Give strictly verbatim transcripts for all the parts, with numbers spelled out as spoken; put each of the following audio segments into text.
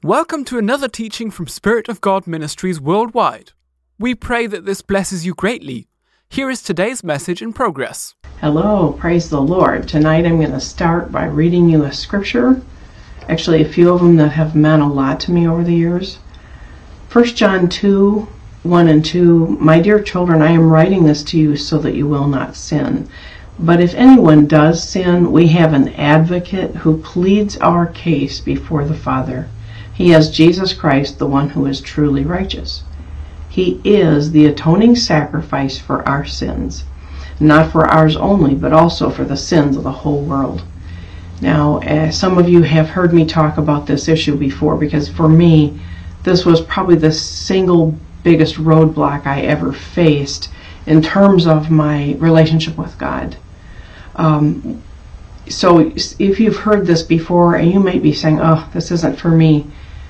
Welcome to another teaching from Spirit of God Ministries worldwide. We pray that this blesses you greatly. Here is today's message in progress. Hello, praise the Lord. Tonight I'm going to start by reading you a scripture, actually a few of them that have meant a lot to me over the years. First John two, one and two, My dear children, I am writing this to you so that you will not sin. But if anyone does sin, we have an advocate who pleads our case before the Father. He is Jesus Christ, the one who is truly righteous. He is the atoning sacrifice for our sins, not for ours only, but also for the sins of the whole world. Now, uh, some of you have heard me talk about this issue before, because for me, this was probably the single biggest roadblock I ever faced in terms of my relationship with God. Um, so if you've heard this before and you might be saying, oh, this isn't for me,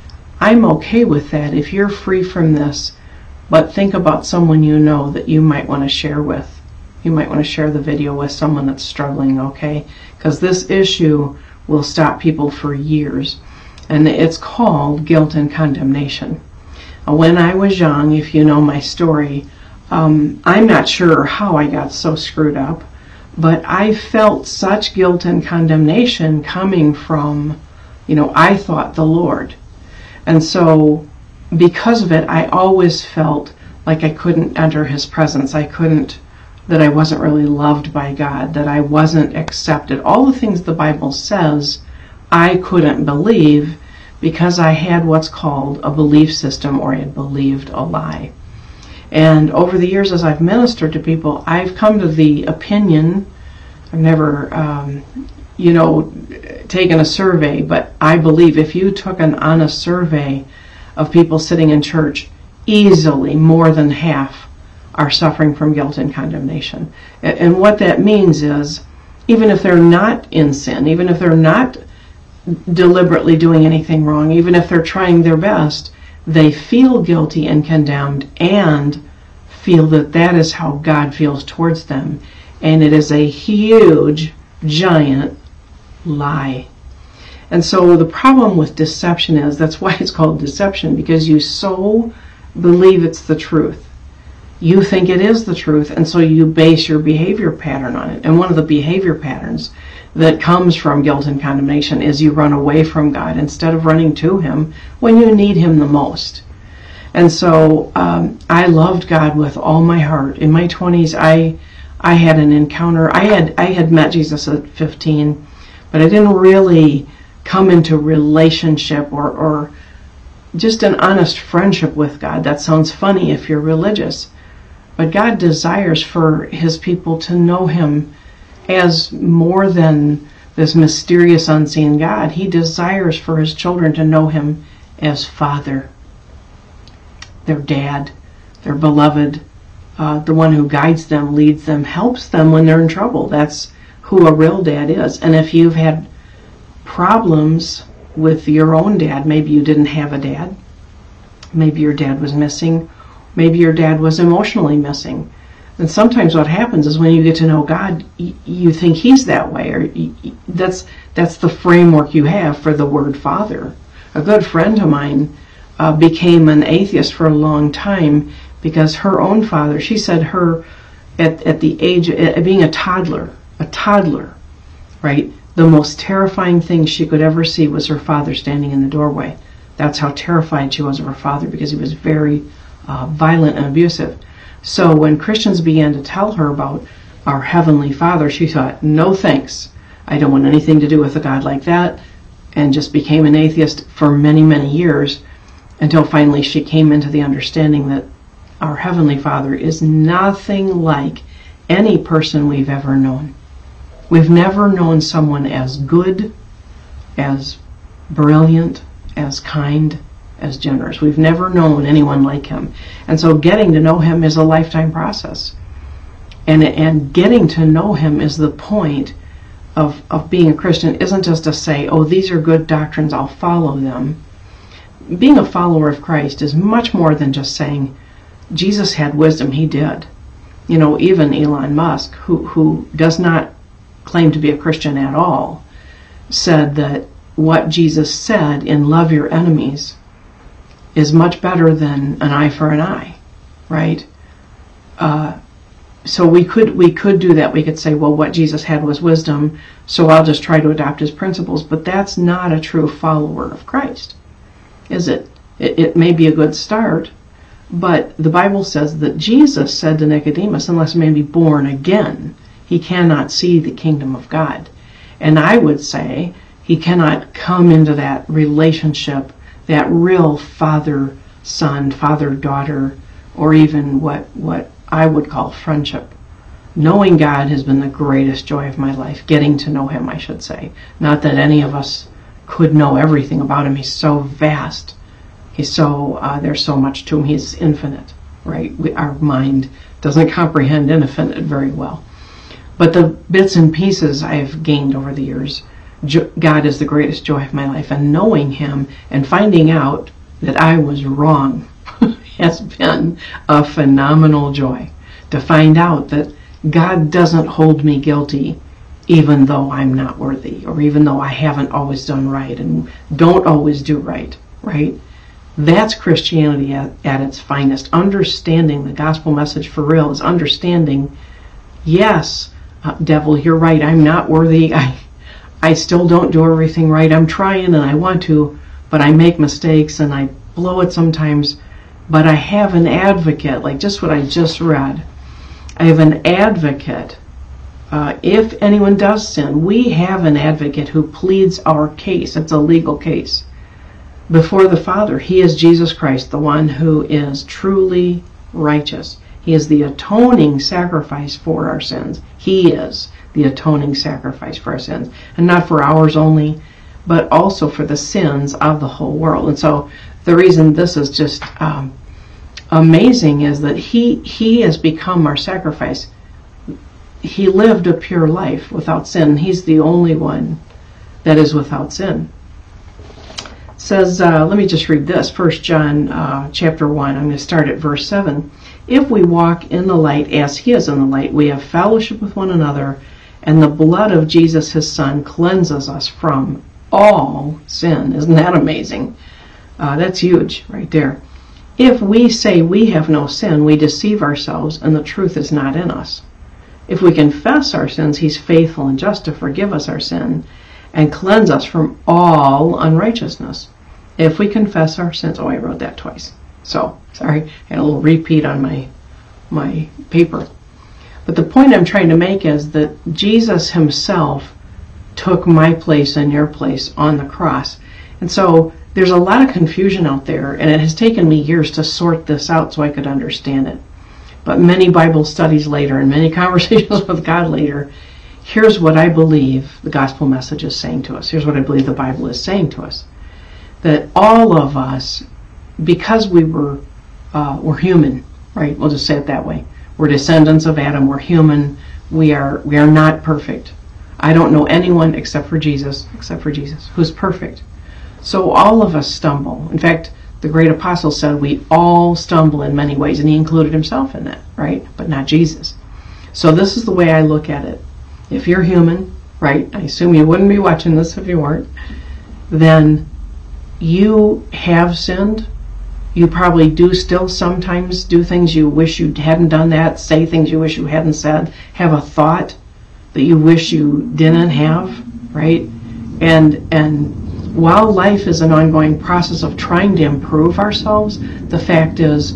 I'm okay with that if you're free from this, but think about someone you know that you might want to share with. You might want to share the video with someone that's struggling, okay? Because this issue will stop people for years. And it's called guilt and condemnation. When I was young, if you know my story, um, I'm not sure how I got so screwed up, but I felt such guilt and condemnation coming from, you know, I thought the Lord. And so because of it, I always felt like I couldn't enter his presence. I couldn't, that I wasn't really loved by God, that I wasn't accepted. All the things the Bible says I couldn't believe because I had what's called a belief system, or I had believed a lie. And over the years as I've ministered to people, I've come to the opinion, I've never, um, you know, taken a survey, but I believe if you took an honest survey of people sitting in church, easily more than half are suffering from guilt and condemnation. And what that means is, even if they're not in sin, even if they're not deliberately doing anything wrong, even if they're trying their best, they feel guilty and condemned and feel that that is how God feels towards them. And it is a huge, giant lie. And so the problem with deception is, that's why it's called deception, because you so believe it's the truth. You think it is the truth, and so you base your behavior pattern on it. And one of the behavior patterns that comes from guilt and condemnation is you run away from God instead of running to him when you need him the most. And so um, I loved God with all my heart. In my twenties, I I had an encounter. I had I had met Jesus at fifteen, but I didn't really come into relationship or, or just an honest friendship with God. That sounds funny if you're religious, but God desires for his people to know him as more than this mysterious unseen God. He desires for his children to know him as Father, their dad, their beloved, uh, the one who guides them, leads them, helps them when they're in trouble. That's who a real dad is. And if you've had problems with your own dad, maybe you didn't have a dad, maybe your dad was missing, maybe your dad was emotionally missing. And sometimes what happens is when you get to know God, y- you think he's that way, or y- y- that's that's the framework you have for the word Father. A good friend of mine uh, became an atheist for a long time because her own father, she said her, at, at the age of being a toddler, a toddler, right? The most terrifying thing she could ever see was her father standing in the doorway. That's how terrified she was of her father, because he was very uh, violent and abusive. So when Christians began to tell her about our Heavenly Father, she thought, no thanks. I don't want anything to do with a God like that, and just became an atheist for many, many years, until finally she came into the understanding that our Heavenly Father is nothing like any person we've ever known. We've never known someone as good, as brilliant, as kind, as generous. We've never known anyone like him. And so getting to know him is a lifetime process. And and getting to know him is the point of, of being a Christian. Isn't just to say, oh, these are good doctrines, I'll follow them. Being a follower of Christ is much more than just saying, Jesus had wisdom, he did. You know, even Elon Musk, who, who does not claim to be a Christian at all, said that what Jesus said in love your enemies is much better than an eye for an eye, right? Uh, so we could we could do that. We could say, well, what Jesus had was wisdom, so I'll just try to adopt his principles. But that's not a true follower of Christ, is it? It, it may be a good start, but the Bible says that Jesus said to Nicodemus, unless a man be born again, he cannot see the kingdom of God. And I would say he cannot come into that relationship, that real father-son, father-daughter, or even what, what I would call friendship. Knowing God has been the greatest joy of my life. Getting to know him, I should say. Not that any of us could know everything about him. He's so vast. He's so, uh, there's so much to him. He's infinite, right? We, our mind doesn't comprehend infinite very well. But the bits and pieces I've gained over the years, God is the greatest joy of my life. And knowing him and finding out that I was wrong has been a phenomenal joy. To find out that God doesn't hold me guilty even though I'm not worthy, or even though I haven't always done right and don't always do right, right? That's Christianity at, at its finest. Understanding the gospel message for real is understanding, yes, uh, devil, you're right, I'm not worthy. I, I still don't do everything right. I'm trying and I want to, but I make mistakes and I blow it sometimes. But I have an advocate, like just what I just read. I have an advocate. Uh, if anyone does sin, we have an advocate who pleads our case. It's a legal case before the Father. He is Jesus Christ, the one who is truly righteous. He is the atoning sacrifice for our sins. He is the atoning sacrifice for our sins. And not for ours only, but also for the sins of the whole world. And so the reason this is just um, amazing is that he, he has become our sacrifice. He lived a pure life without sin. He's the only one that is without sin. It says, uh, let me just read this, First John uh, chapter one. I'm going to start at verse seven. If we walk in the light as he is in the light, we have fellowship with one another, and the blood of Jesus, his son, cleanses us from all sin. Isn't that amazing? Uh, that's huge right there. If we say we have no sin, we deceive ourselves, and the truth is not in us. If we confess our sins, he's faithful and just to forgive us our sin and cleanse us from all unrighteousness. If we confess our sins, oh, I wrote that twice. So, sorry, I had a little repeat on my my paper. But the point I'm trying to make is that Jesus himself took my place and your place on the cross. And so there's a lot of confusion out there, and it has taken me years to sort this out so I could understand it. But many Bible studies later and many conversations with God later, here's what I believe the gospel message is saying to us. Here's what I believe the Bible is saying to us. That all of us, because we were uh, we're human, right? We'll just say it that way. We're descendants of Adam. We're human. We are we are not perfect. I don't know anyone except for Jesus, except for Jesus, who's perfect. So all of us stumble. In fact, the great apostle said we all stumble in many ways, and he included himself in that, right? But not Jesus. So this is the way I look at it. If you're human, right, I assume you wouldn't be watching this if you weren't, then you have sinned. You probably do still sometimes do things you wish you hadn't done that, say things you wish you hadn't said, have a thought that you wish you didn't have, right? And and while life is an ongoing process of trying to improve ourselves, the fact is,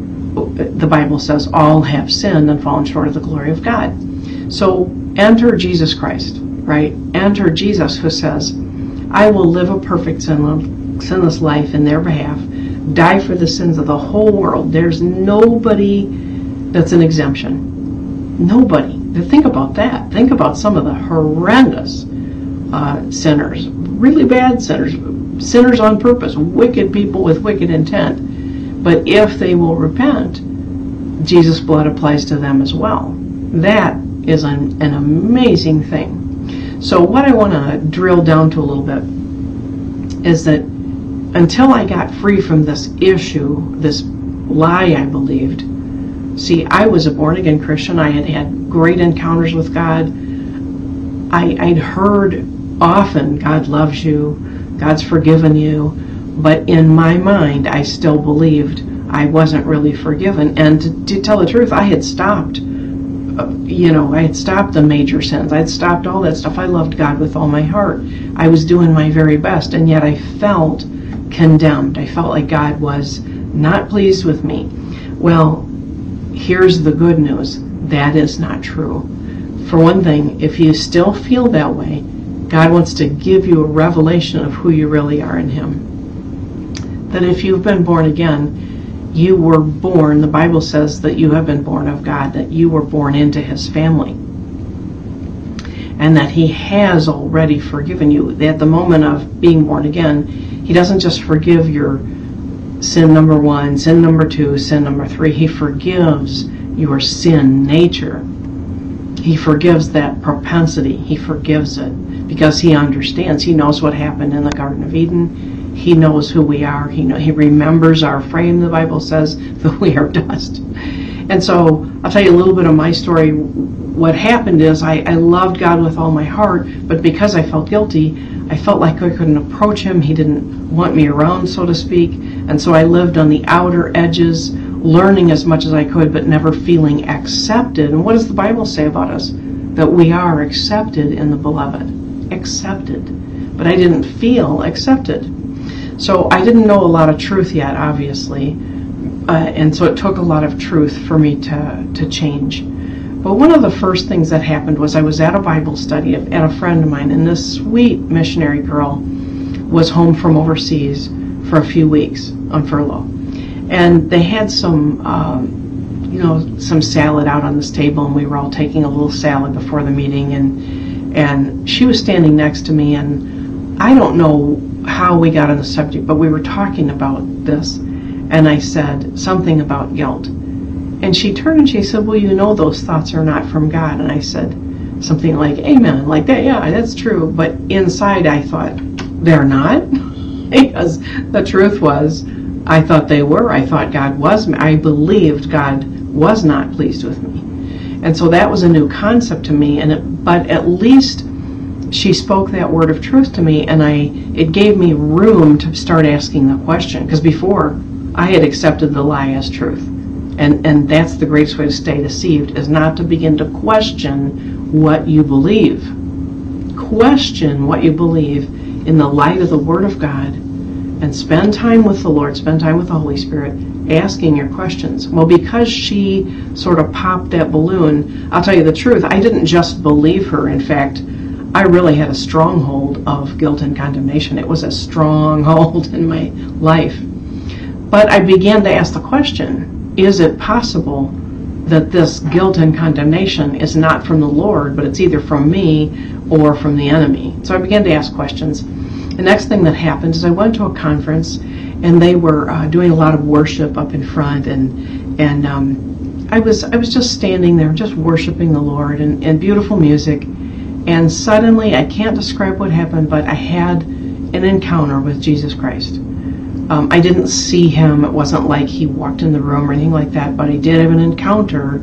the Bible says, all have sinned and fallen short of the glory of God. So enter Jesus Christ, right? Enter Jesus, who says, I will live a perfect sinless life in their behalf, die for the sins of the whole world. There's nobody that's an exemption. Nobody. Think about that. Think about some of the horrendous uh, sinners, really bad sinners, sinners on purpose, wicked people with wicked intent. But if they will repent, Jesus' blood applies to them as well. That is an, an amazing thing. So what I want to drill down to a little bit is that until I got free from this issue, this lie I believed, see, I was a born-again Christian. I had had great encounters with God. I, I'd heard often God loves you, God's forgiven you, but in my mind I still believed I wasn't really forgiven. And to, to tell the truth, I had stopped, you know, I had stopped the major sins. I had stopped all that stuff. I loved God with all my heart. I was doing my very best, and yet I felt condemned. I felt like God was not pleased with me. Well, here's the good news. That is not true. For one thing, if you still feel that way, God wants to give you a revelation of who you really are in Him. That if you've been born again, you were born, the Bible says that you have been born of God, that you were born into His family. And that He has already forgiven you. At the moment of being born again, He doesn't just forgive your sin number one, sin number two, sin number three. He forgives your sin nature. He forgives that propensity. He forgives it because He understands. He knows what happened in the Garden of Eden. He knows who we are. He know, He remembers our frame, the Bible says, that we are dust. And so I'll tell you a little bit of my story. What happened is I, I loved God with all my heart, but because I felt guilty, I felt like I couldn't approach Him. He didn't want me around, so to speak. And so I lived on the outer edges, learning as much as I could, but never feeling accepted. And what does the Bible say about us? That we are accepted in the Beloved. Accepted. But I didn't feel accepted. So I didn't know a lot of truth yet, obviously. Uh, and so it took a lot of truth for me to, to change. But one of the first things that happened was I was at a Bible study at a friend of mine, and this sweet missionary girl was home from overseas for a few weeks on furlough. And they had some, um, you know, some salad out on this table, and we were all taking a little salad before the meeting, and and she was standing next to me, and I don't know how we got on the subject, but we were talking about this, and I said something about guilt. And she turned and she said, well, you know those thoughts are not from God. And I said something like, amen, like that, yeah, that's true. But inside I thought, they're not? Because the truth was, I thought they were. I thought God was, I believed God was not pleased with me. And so that was a new concept to me, and it, but at least she spoke that word of truth to me, and I it gave me room to start asking the question, because before I had accepted the lie as truth. And and that's the greatest way to stay deceived, is not to begin to question what you believe. Question what you believe in the light of the Word of God, and spend time with the Lord, spend time with the Holy Spirit, asking your questions. Well, because she sort of popped that balloon, I'll tell you the truth, I didn't just believe her. In fact, I really had a stronghold of guilt and condemnation. It was a stronghold in my life. But I began to ask the question, is it possible that this guilt and condemnation is not from the Lord, but it's either from me or from the enemy? So I began to ask questions. The next thing that happened is I went to a conference, and they were uh, doing a lot of worship up in front, and and um, I was I was just standing there, just worshiping the Lord, and, and beautiful music. And suddenly, I can't describe what happened, but I had an encounter with Jesus Christ. Um, I didn't see Him. It wasn't like He walked in the room or anything like that, but I did have an encounter,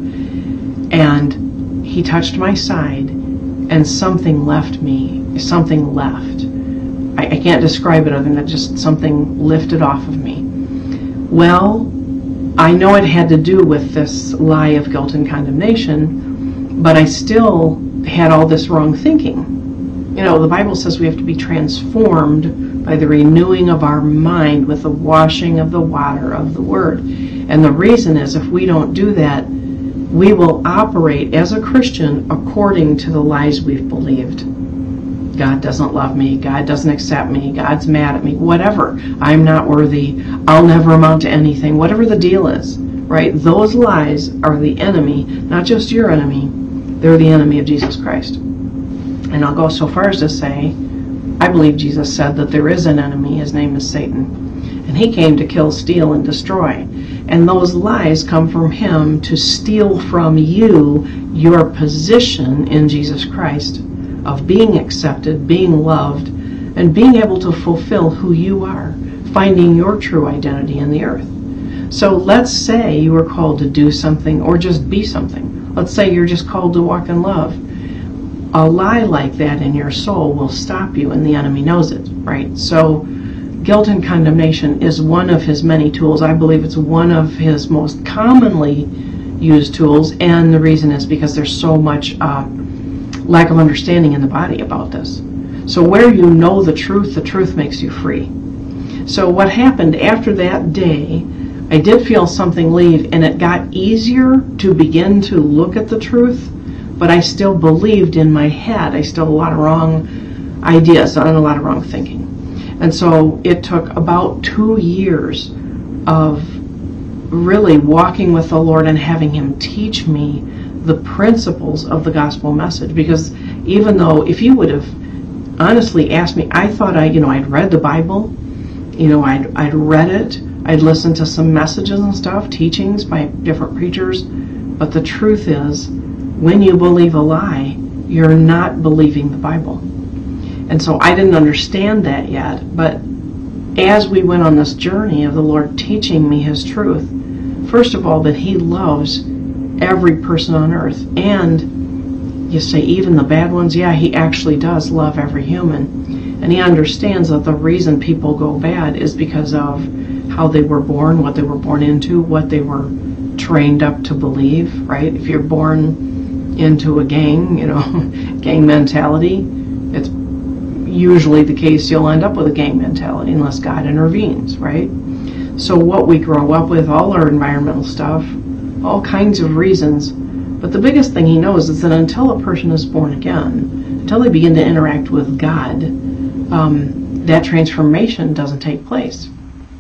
and He touched my side, and something left me. Something left. I, I can't describe it other than that just something lifted off of me. Well, I know it had to do with this lie of guilt and condemnation, but I still had all this wrong thinking. You know, the Bible says we have to be transformed by the renewing of our mind with the washing of the water of the Word. And the reason is, if we don't do that, we will operate as a Christian according to the lies we've believed. God doesn't love me. God doesn't accept me. God's mad at me. Whatever. I'm not worthy. I'll never amount to anything. Whatever the deal is, right? Those lies are the enemy, not just your enemy. They're the enemy of Jesus Christ. And I'll go so far as to say, I believe Jesus said that there is an enemy. His name is Satan. And he came to kill, steal, and destroy. And those lies come from him to steal from you your position in Jesus Christ of being accepted, being loved, and being able to fulfill who you are, finding your true identity in the earth. So let's say you are called to do something or just be something. Let's say you're just called to walk in love. a lie like that in your soul will stop you, and the enemy knows it, right? So guilt and condemnation is one of his many tools. I believe it's one of his most commonly used tools, and the reason is because there's so much uh, lack of understanding in the body about this. So where you know the truth, the truth makes you free. So what happened after that day, I did feel something leave, and it got easier to begin to look at the truth, but I still believed in my head. I still had a lot of wrong ideas and a lot of wrong thinking. And so it took about two years of really walking with the Lord and having Him teach me the principles of the gospel message. Because even though, if you would have honestly asked me, I thought I, you know, I'd read the Bible, you know, I'd, I'd read it, I'd listened to some messages and stuff, teachings by different preachers, but the truth is, when you believe a lie, you're not believing the Bible. And so I didn't understand that yet, but as we went on this journey of the Lord teaching me His truth, first of all, that He loves every person on earth, and you say even the bad ones, yeah, He actually does love every human, and He understands that the reason people go bad is because of how they were born, what they were born into, what they were trained up to believe, right? If you're born into a gang, you know, gang mentality, it's usually the case you'll end up with a gang mentality unless God intervenes, right? So what we grow up with, all our environmental stuff, all kinds of reasons, but the biggest thing He knows is that until a person is born again, until they begin to interact with God, um, that transformation doesn't take place.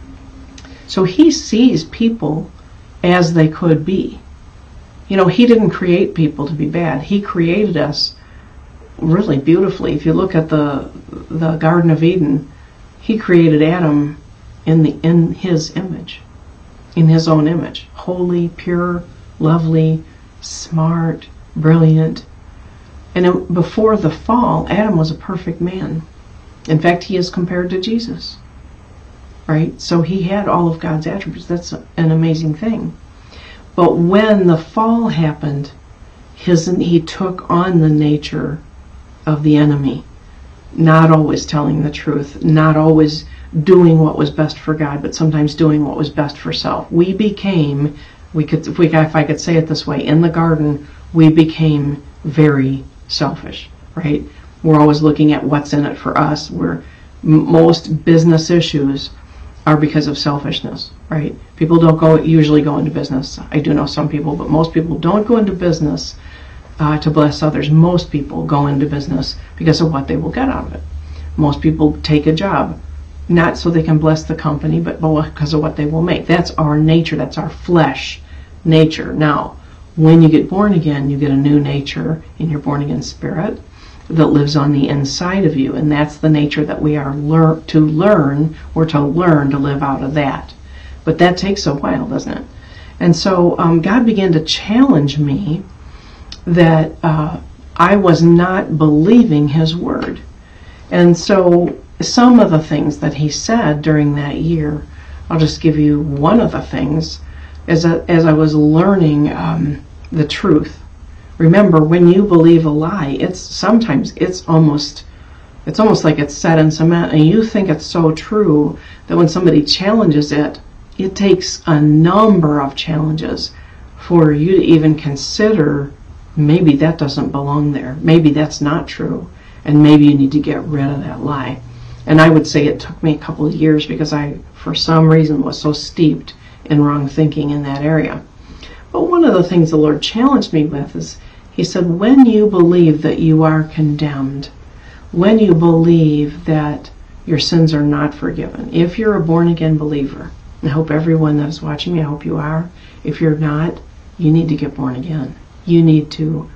So He sees people as they could be. You know, He didn't create people to be bad. He created us really beautifully. If you look at the the Garden of Eden, He created Adam in the in His image, in His own image. Holy, pure, lovely, smart, brilliant. And it, before the fall, Adam was a perfect man. In fact, he is compared to Jesus. Right? So he had all of God's attributes. That's an amazing thing. But when the fall happened, his, he took on the nature of the enemy. Not always telling the truth, not always doing what was best for God, but sometimes doing what was best for self. We became, we could, if, we, if I could say it this way, in the garden, we became very selfish, right? We're always looking at what's in it for us. We're, most business issues are because of selfishness, right? People don't go usually go into business. I do know some people, but most people don't go into business uh, to bless others. Most people go into business because of what they will get out of it. Most people take a job, not so they can bless the company, but because of what they will make. That's our nature. That's our flesh nature. Now, when you get born again, you get a new nature in your born again spirit that lives on the inside of you, and that's the nature that we are lear- to learn, or to learn to live out of that. But that takes a while, doesn't it? And so um, God began to challenge me that uh, I was not believing His word. And so some of the things that He said during that year, I'll just give you one of the things, as, a, as I was learning um, the truth. Remember, when you believe a lie, it's sometimes it's almost it's almost like it's set in cement, and you think it's so true that when somebody challenges it, it takes a number of challenges for you to even consider maybe that doesn't belong there. Maybe that's not true, and maybe you need to get rid of that lie. And I would say it took me a couple of years because I, for some reason, was so steeped in wrong thinking in that area. But one of the things the Lord challenged me with is, He said, when you believe that you are condemned, when you believe that your sins are not forgiven, if you're a born-again believer, I hope everyone that is watching me, I hope you are. If you're not, you need to get born again. You need to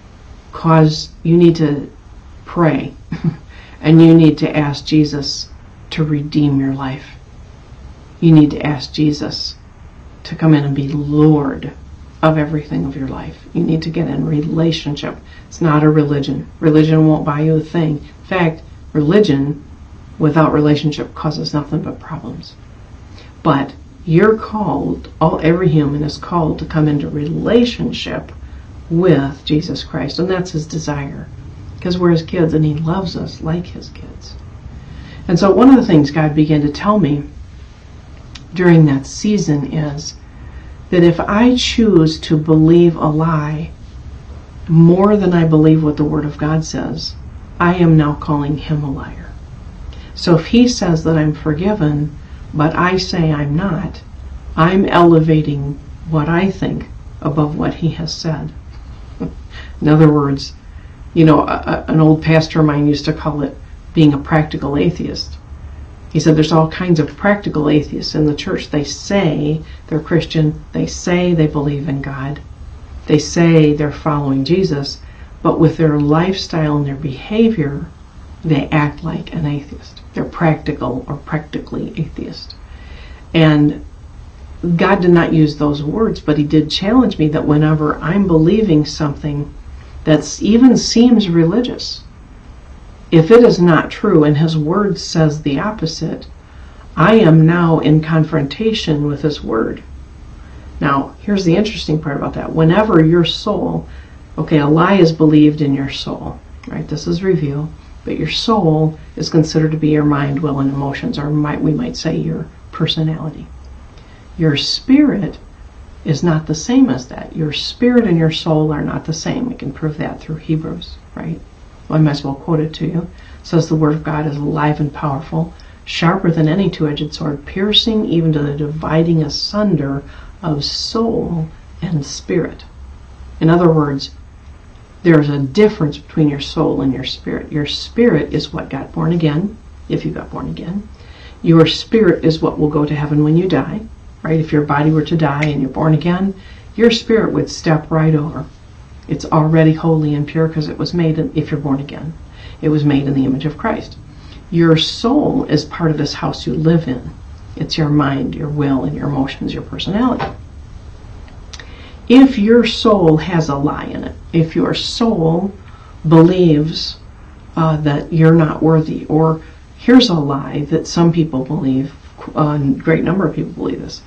cause, you need to pray, and you need to ask Jesus to redeem your life. You need to ask Jesus to come in and be Lord of everything of your life. You need to get in relationship. It's not a religion. Religion won't buy you a thing. In fact, religion without relationship causes nothing but problems. But you're called, all every human is called to come into relationship with Jesus Christ, and that's His desire. because we're his kids and he loves us like his kids. And so one of the things God began to tell me during that season is that if I choose to believe a lie more than I believe what the Word of God says, I am now calling him a liar. So if he says that I'm forgiven, but I say I'm not, I'm elevating what I think above what he has said. In other words, you know, a, a, an old pastor of mine used to call it being a practical atheist. He said there's all kinds of practical atheists in the church. They say they're Christian, they say they believe in God, they say they're following Jesus, but with their lifestyle and their behavior, they act like an atheist. They're practical or practically atheist. And God did not use those words, but he did challenge me that whenever I'm believing something that even seems religious, if it is not true and his word says the opposite, I am now in confrontation with his word. Now, here's the interesting part about that. Whenever your soul, okay, a lie is believed in your soul, right? This is revealed, but your soul is considered to be your mind, will, and emotions, or might, we might say your personality. Your spirit is not the same as that. Your spirit and your soul are not the same. We can prove that through Hebrews, right? Well, I might as well quote it to you. It says the Word of God is alive and powerful, sharper than any two-edged sword, piercing even to the dividing asunder of soul and spirit. In other words, there's a difference between your soul and your spirit. Your spirit is what got born again, if you got born again. Your spirit is what will go to heaven when you die, right? If your body were to die and you're born again, your spirit would step right over. It's already holy and pure because it was made, in, if you're born again, it was made in the image of Christ. Your soul is part of this house you live in. It's your mind, your will, and your emotions, your personality. If your soul has a lie in it, if your soul believes uh, that you're not worthy, or here's a lie that some people believe, a great number of people believe this,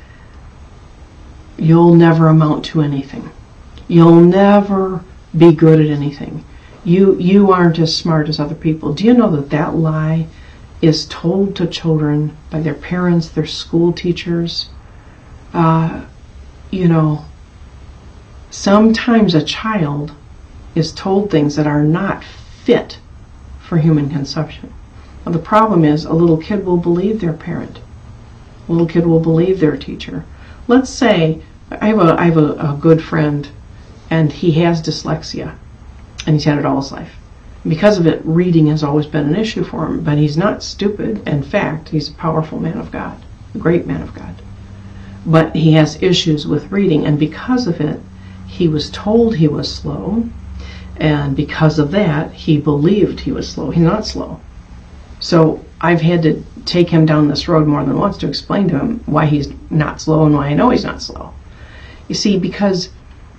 you'll never amount to anything. You'll never be good at anything. You you aren't as smart as other people. Do you know that that lie is told to children by their parents, their school teachers? Uh, you know, sometimes a child is told things that are not fit for human conception. Well, the problem is a little kid will believe their parent. A little kid will believe their teacher. Let's say I have a I have a, a good friend, and he has dyslexia, and he's had it all his life. Because of it, reading has always been an issue for him, but he's not stupid. In fact, he's a powerful man of God, a great man of God. But he has issues with reading, and because of it, he was told he was slow, and because of that, he believed he was slow. He's not slow. So I've had to take him down this road more than once to explain to him why he's not slow and why I know he's not slow. You see, because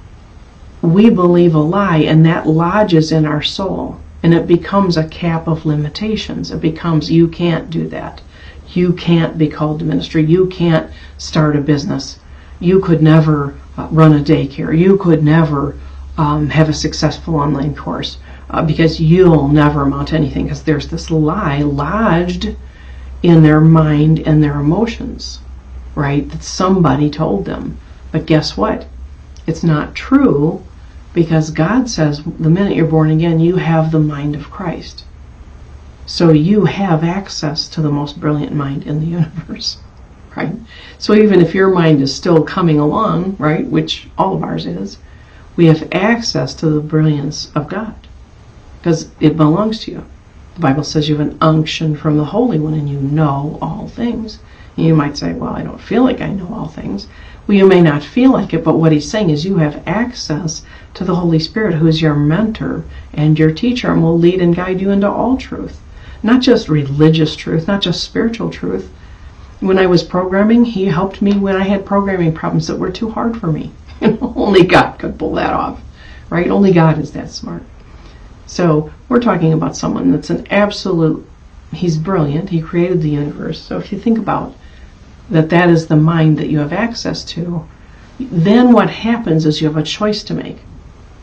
we believe a lie, and that lodges in our soul, and it becomes a cap of limitations. It becomes, you can't do that. You can't be called to ministry. You can't start a business. You could never uh, run a daycare. You could never um, have a successful online course uh, because you'll never amount to anything, because there's this lie lodged in their mind and their emotions, right, that somebody told them. But guess what? It's not true, because God says the minute you're born again, you have the mind of Christ. So you have access to the most brilliant mind in the universe, right? So even if your mind is still coming along, right, which all of ours is, we have access to the brilliance of God because it belongs to you. The Bible says you have an unction from the Holy One and you know all things. And you might say, well, I don't feel like I know all things. Well, you may not feel like it, but what he's saying is you have access to the Holy Spirit, who is your mentor and your teacher, and will lead and guide you into all truth. Not just religious truth, not just spiritual truth. When I was programming, he helped me when I had programming problems that were too hard for me. Only God could pull that off, right? Only God is that smart. So we're talking about someone that's an absolute, he's brilliant. He created the universe. So if you think about that, that is the mind that you have access to, then what happens is you have a choice to make.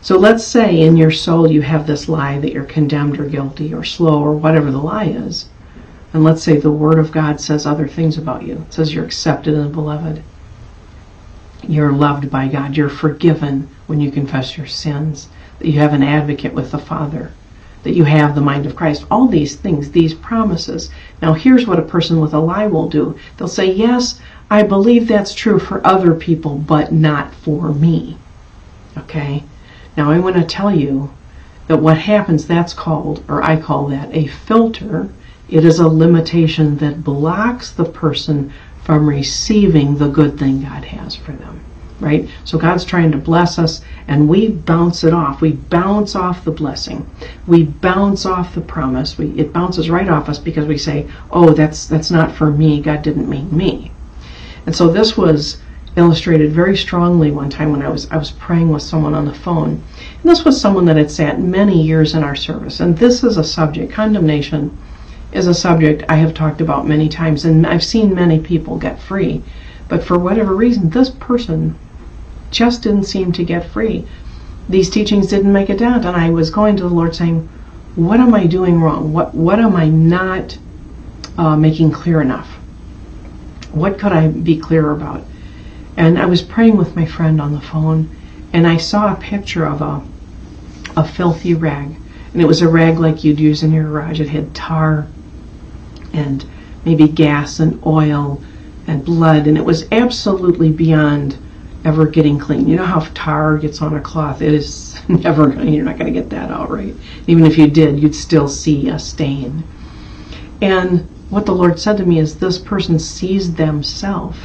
So let's say in your soul you have this lie that you're condemned or guilty or slow or whatever the lie is. And let's say the Word of God says other things about you. It says you're accepted and beloved. You're loved by God. You're forgiven when you confess your sins. That you have an advocate with the Father. That you have the mind of Christ. All these things, these promises. Now here's what a person with a lie will do. They'll say, yes, I believe that's true for other people, but not for me. Okay? Now I want to tell you that what happens, that's called, or I call that, a filter. It is a limitation that blocks the person from receiving the good thing God has for them. Right? So God's trying to bless us, and we bounce it off. We bounce off the blessing. We bounce off the promise. We, it bounces right off us because we say, oh, that's that's not for me. God didn't mean me. And so this was illustrated very strongly one time when I was I was praying with someone on the phone. And this was someone that had sat many years in our service. And this is a subject, condemnation is a subject I have talked about many times, and I've seen many people get free. But for whatever reason, this person just didn't seem to get free. These teachings didn't make a dent, and I was going to the Lord saying, what am I doing wrong? What what am I not uh, making clear enough? What could I be clearer about? And I was praying with my friend on the phone, and I saw a picture of a a filthy rag. And it was a rag like you'd use in your garage. It had tar and maybe gas and oil and blood, and it was absolutely beyond ever getting clean. You know how if tar gets on a cloth, it is never going, you're not going to get that out, right? Even if you did, you'd still see a stain. And what the Lord said to me is, this person sees themselves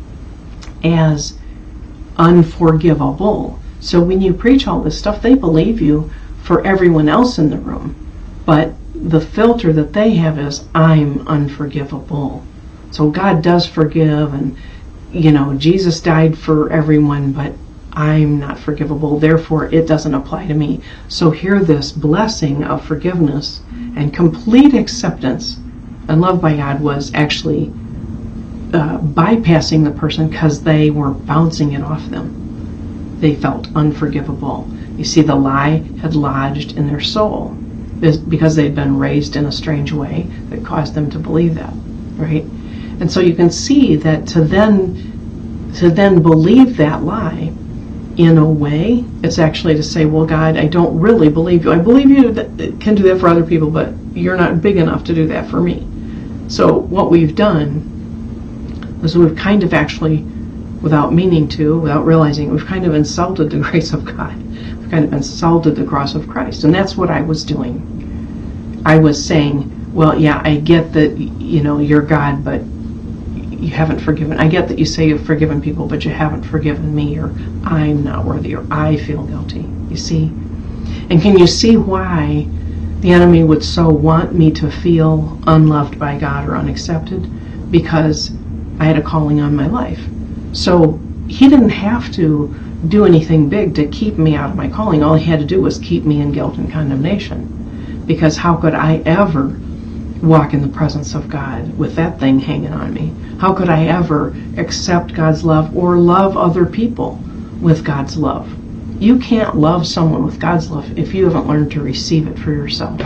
as unforgivable. So when you preach all this stuff, they believe you for everyone else in the room. But the filter that they have is, I'm unforgivable. So God does forgive, and you know, Jesus died for everyone, but I'm not forgivable, therefore it doesn't apply to me. So here this blessing of forgiveness and complete acceptance and love by God was actually uh, bypassing the person because they were bouncing it off them. They felt unforgivable. You see, the lie had lodged in their soul because they'd been raised in a strange way that caused them to believe that, right? And so you can see that to then to then believe that lie, in a way, it's actually to say, well, God, I don't really believe you. I believe you that can do that for other people, but you're not big enough to do that for me. So what we've done is we've kind of actually, without meaning to, without realizing, we've kind of insulted the grace of God. We've kind of insulted the cross of Christ. And that's what I was doing. I was saying, well, yeah, I get that, you know, you're God, but you haven't forgiven. I get that you say you've forgiven people, but you haven't forgiven me, or I'm not worthy, or I feel guilty. You see? And can you see why the enemy would so want me to feel unloved by God or unaccepted? Because I had a calling on my life. So he didn't have to do anything big to keep me out of my calling. All he had to do was keep me in guilt and condemnation. Because how could I ever walk in the presence of God with that thing hanging on me? How could I ever accept God's love or love other people with God's love? You can't love someone with God's love if you haven't learned to receive it for yourself.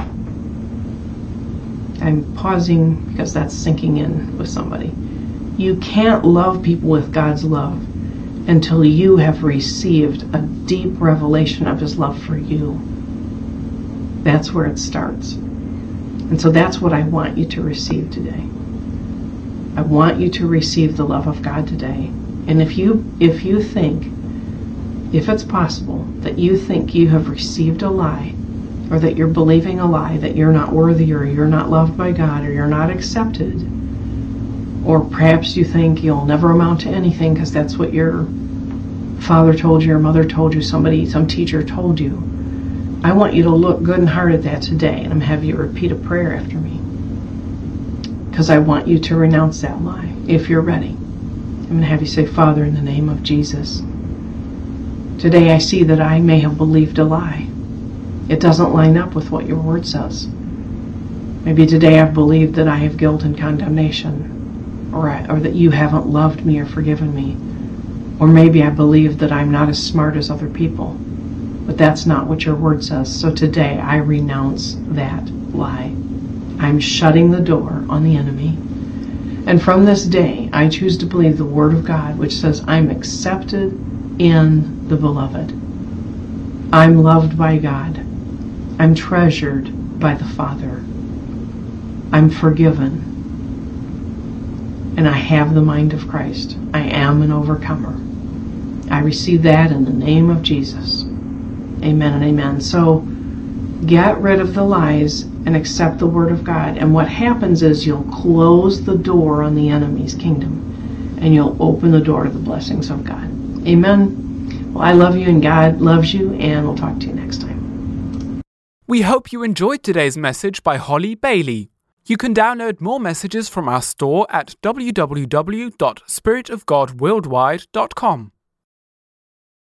I'm pausing because that's sinking in with somebody. You can't love people with God's love until you have received a deep revelation of His love for you. That's where it starts. And so that's what I want you to receive today. I want you to receive the love of God today. And if you if you think, if it's possible, that you think you have received a lie, or that you're believing a lie, that you're not worthy, or you're not loved by God, or you're not accepted, or perhaps you think you'll never amount to anything because that's what your father told you, your mother told you, somebody, some teacher told you, I want you to look good and hard at that today, and I'm going to have you repeat a prayer after me. Because I want you to renounce that lie, if you're ready. I'm going to have you say, Father, in the name of Jesus, today I see that I may have believed a lie. It doesn't line up with what your word says. Maybe today I've believed that I have guilt and condemnation, or, I, or that you haven't loved me or forgiven me. Or maybe I believe that I'm not as smart as other people. But that's not what your word says. So today I renounce that lie. I'm shutting the door on the enemy. And from this day, I choose to believe the word of God, which says I'm accepted in the beloved. I'm loved by God. I'm treasured by the Father. I'm forgiven. And I have the mind of Christ. I am an overcomer. I receive that in the name of Jesus. Amen and amen. So get rid of the lies and accept the word of God. And what happens is you'll close the door on the enemy's kingdom and you'll open the door to the blessings of God. Amen. Well, I love you and God loves you, and we'll talk to you next time. We hope you enjoyed today's message by Holly Bailey. You can download more messages from our store at w w w dot spirit of god worldwide dot com.